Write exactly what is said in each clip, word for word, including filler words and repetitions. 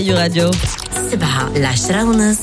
راديو سبعة لعشرة ونص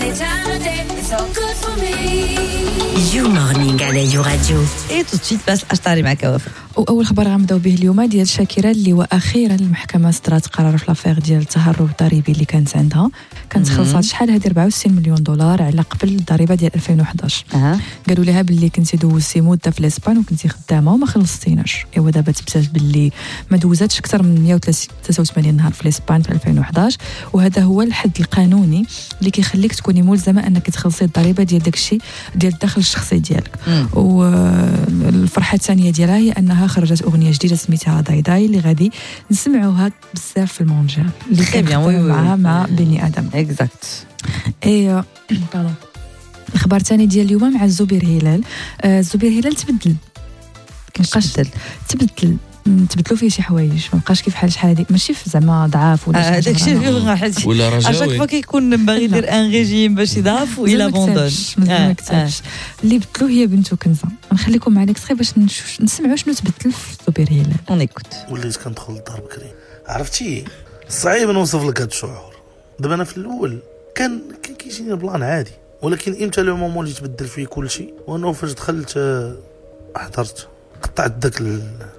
يو مورنينغ على يو راديو. اي تو سويت باس اشطاري معك وفاء. واول خبر غنبداو به اليوم ديال شاكيرا اللي واخيرا المحكمه صدرت قرار في لافير ديال التهرب الضريبي اللي كانت عندها. كانت خلصات شحال هذه أربعة وستين مليون دولار على قبل الضريبه ديال ألفين وحداش. أه. قالوا لها باللي كنتي دوزتي مده في الاسبان وكنتي خدامه وما خلصتيناش. ايوا دابا تبتات باللي ما دوزاتش اكثر من مية وثلاثة وثمانين نهار في الاسبان في ألفين وحداش، وهذا هو الحد القانوني اللي كيخليك تكوني ملزمه انك تخلصي الضريبه ديال داكشي ديال الدخل الشخصي ديالك. والفرحه الثانيه ديالها هي انها خرجت اغنيه جديده سميتها داي داي اللي غادي نسمعوها بزاف في المونجال اللي كنخدم معها مع بني ادم. اكزاكت. اي باردون. الخبر الثاني ديال اليوم مع الزبير هلال. آه الزبير هلال تبدل كنبقاش تبدل تبدلوا فيه شي حوايج، ما بقاش كيف حال شحال هذيك، ماشي في زعما ضعاف ولا شي هذاك الشيء ولا رجاوي اشاك فوا كيكون باغي يدير ان ريجيم باش يضعف ويلا بوندون ما كتبش. اللي بدلوه هي بنته كنزه. نخليكم مع ليكستري باش نسمعوا شنو تبدل في الزبير هلال. اون ايكوت. وليت كندخل للدار بكري، عرفتي صعيب نوصف لك هاد الشعور. دابا انا في الاول كان كيجيني بلان عادي، ولكن امتى لو مومون اللي تبدل فيه كل شيء وانا فاش دخلت حضرت قطعت داك ال...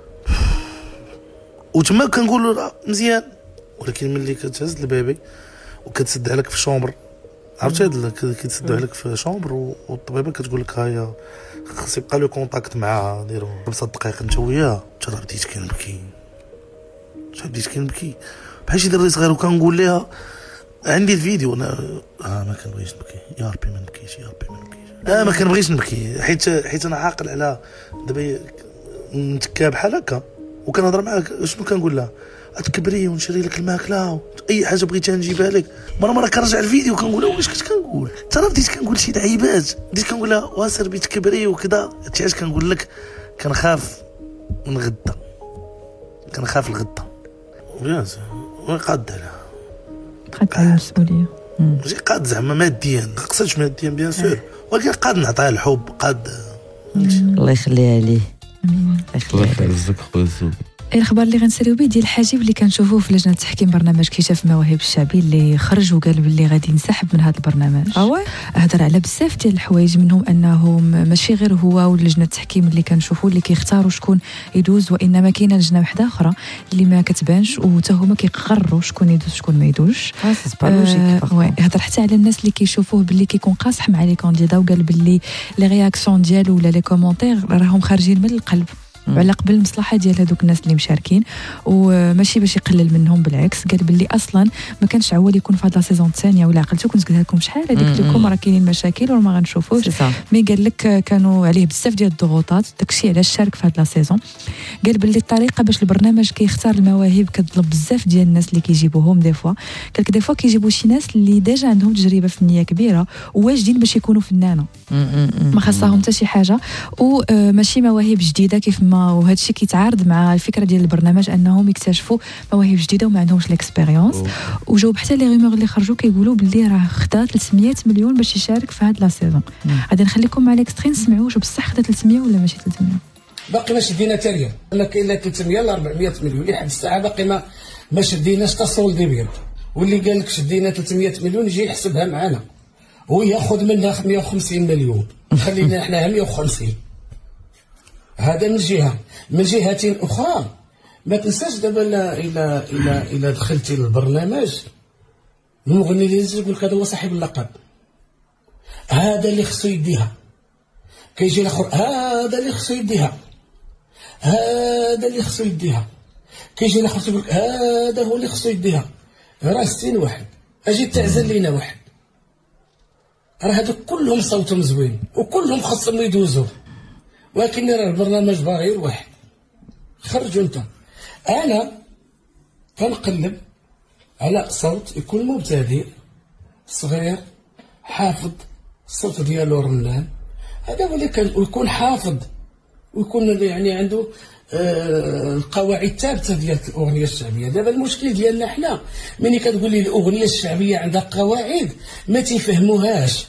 وتما كنقول مزيان، ولكن ملي كتهز البيبي وكتسد عليك في شومبر، عرفتي هاد كيتسد عليك في شومبر والطبيبه كتقول لك هيا خص يبقى له كونتاكت معها ديرو خمسة دقائق انت وياه. حتى بديت كنبكي حتى بديت كنبكي بحال شي دري صغير، وكنقول لها عندي الفيديو انا اه ما كنبغيش نبكي يا ربي ما نبكيش يا ربي ما نبكيش اه ما كنبغيش نبكي حيت حيت انا عاقل على دابا نتكا بحال هكا. وكنهضر معاك شنو كنقول لها تكبري ونشري لك الماكله اي حاجه بغيتها نجيبها لك. مره مره كنرجع الفيديو كنقول لها واش كنت كنقول ترى بديت كنقول شي لعيبات، بديت كنقول لها واسر بيت كبري وكذا. علاش كنقول لك كنخاف من غدا، كنخاف الغدا ياس قاد عليها قاد على المسؤوليه ماشي قاد زعما ماديا، ما قصدتش ماديا بيان سور، ولكن قاد نعطيها الحب قاد. الله يخليها ليه. امين. الله يعزك خويا الزوبي. الخبر اللي غنساليو به ديال الحاجب اللي كنشوفوه في لجنه تحكيم برنامج اكتشاف المواهب الشعبي اللي خرج وقال باللي غادي ينسحب من هذا البرنامج. اه هضر على بزاف ديال الحوايج، منهم انه ماشي غير هو ولجنه التحكيم اللي كنشوفوا اللي كيختاروا شكون يدوز، وانما كاينه لجنه واحده اخرى اللي ما كتبانش وحتى هما كيقرروا شكون يدوز شكون ما يدوزش. اه سي با لوجيك. وي هضر حتى على الناس اللي كيشوفوه باللي كيكون قاصح مع لي كانديدا، وقال باللي لي رياكسيون ديالو ولا لي كومونتير راهم خارجين من القلب وعلى قبل المصلحه ديال هذوك الناس اللي مشاركين، وماشي باش يقلل منهم، بالعكس قال باللي اصلا ما كانش عوال يكون في هذه لا سيزون الثانيه. ولا عقلتو كنت قلت لكم شحال هذيك لكم راه كاينين مشاكل وما غنشوفوش، مي قال لك كانوا عليه بزاف ديال الضغوطات، داكشي علاش شارك في هذه لا سيزون. قال باللي الطريقه باش البرنامج كيختار المواهب كتطلب بزاف ديال الناس اللي كيجيبوهم دي فوا. قال لك دي فوا كيجيبوا شي ناس اللي ديجا عندهم تجربه فنيه كبيره وواجدين باش يكونوا فنانه، ما خاصهم حتى شي حاجه وماشي مواهب جديده كيف ما، وهذا الشيء كيتعارض مع الفكره ديال البرنامج انهم يكتشفوا مواهب جديده وما عندهمش ليكسبيريونس. وجاوب حتى لي ريمور اللي خرجوا كيقولوا باللي راه خدا ثلاثمية مليون باش يشارك في هذه لا سيزون. غادي نخليكم مع ليكسترين نسمعوا واش بصح خدا ثلاثمية ولا ماشي ثلاثمية. باقي ما شدينا حتى ريال، انا كاين لا ثلاثمية لا أربعمية مليون لحد الساعه باقي ما ما شديناش حتى السولدي بيض. واللي قال لك شدينا ثلاثمية مليون يجي يحسبها معنا وياخذ منها مية وخمسين مليون، خلينا احنا مية وخمسين. هذا من جهه. من جهه اخرى ما تنساش دابا الا الا الا الا دخلتي للبرنامج المغني اللي يقول لك هذا هو صاحب اللقب، هذا اللي خصو يديها. كيجي الاخر هذا اللي خصو يديها، هذا اللي خصو يديها. كيجي الاخر يقول لك هذا هو اللي خصو يديها. راه ستين واحد اجي تعزل لينا واحد، راه هذوك كلهم صوتهم زوين وكلهم خاصهم يدوزوا، ولكن راه البرنامج باغي غير واحد. خرجوا انت. انا كنقلب على صوت يكون مبتدئ صغير حافظ الصوت ديالو رنان، هذا هو اللي كان ويكون حافظ ويكون يعني عنده آه القواعد الثابته ديال الاغنيه الشعبيه. دابا المشكل ديالنا حنا ملي كتقول لي الاغنيه الشعبيه عندها قواعد ما تيفهموهاش.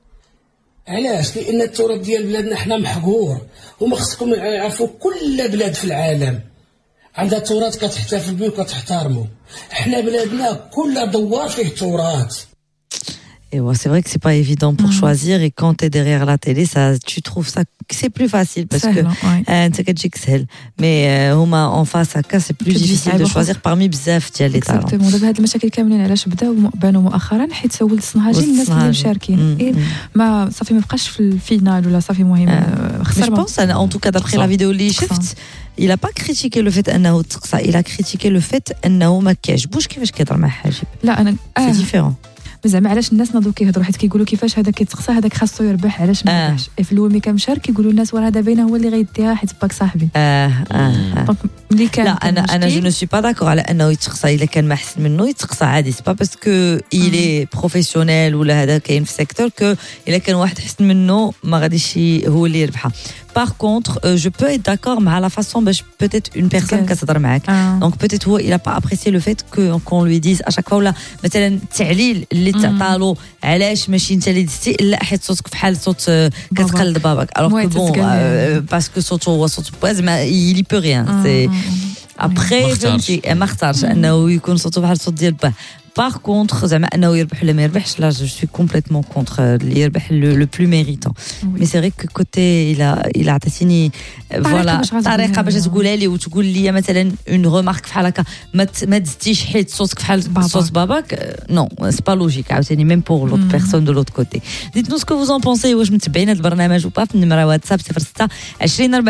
علاش؟ لان التراث ديال بلادنا حنا محقور، وما خصكم يعرفوا كل بلاد في العالم عندها تراث كتحتفل به وكتحترمه. احنا بلادنا كل دوار فيه تراث. Et ouais, c'est vrai que c'est pas évident pour mmh. choisir, et quand tu es derrière la télé, ça, tu trouves ça que c'est plus facile parce que c'est que j'excelle. Mais huma en face à cas, c'est plus difficile de choisir parmi bzaf ديال les talents. Exactement. دابا هاد المشاكل كاملين علاش بداو بانوا مؤخرا حيت سولت الصنهاجين الناس اللي مشاركين ما صافي ما بقاش في الفينال ولا صافي مهم خسر. Je pense en tout cas d'après la vidéo اللي شفت il a pas critiqué le fait انه تقصى, il a critiqué le fait انه ما كيعجبوش كيفاش كيهضر مع حاجب. لا انا c'est différent. زعما علاش الناس ناضوا كيهضروا حيت كيقولوا كيفاش هذا كيتقصى هذاك خاصو يربح علاش ما يربحش. آه. في الاول ملي كنمشارك كيقولوا الناس وراه هذا باينه هو اللي غيديها حيت باك صاحبي. اه اه دونك ملي كان لا انا انا جو نو سوي با داكور على انه يتقصى. الا كان ما احسن منه يتقصى عادي, سي با باسكو il est professionnel ولا هذا كاين في سيكتور كو الا كان واحد احسن منه ما غاديش هو اللي يربحها. Par contre, euh, je peux être d'accord mais à la façon bah, peut-être une personne qui s'adore معاك. Donc peut-être هو il a pas apprécié le fait que qu'on lui dise à chaque fois ولا مثلا التعليل اللي تعطالو علاش ماشي انت اللي دزتي لا حيت صوتك بحال صوت كتقلد باباك. Alors que bon euh, parce que صوته هو صوت باز ما il y peut rien. C'est après فهمتي ما اختارش انه يكون صوته بحال صوت ديال باه. Par contre, زعما انه يربح ولا ما يربحش là je suis complètement contre اللي يربح le plus méritant. Oui. Mais c'est vrai que côté il a il a عطيتيني voilà طريقه باش تقولها لي وتقول لي مثلا une remarque بحال هكا ما ما دزتيش حيت صوتك بحال صوت باباك. Non, c'est pas logique عاوتاني même pour l'autre mm. personne de l'autre côté. Dites-nous ce que vous en pensez. واش متبعين هذا البرنامج ou pas في النمره واتساب صفر ستة عشرين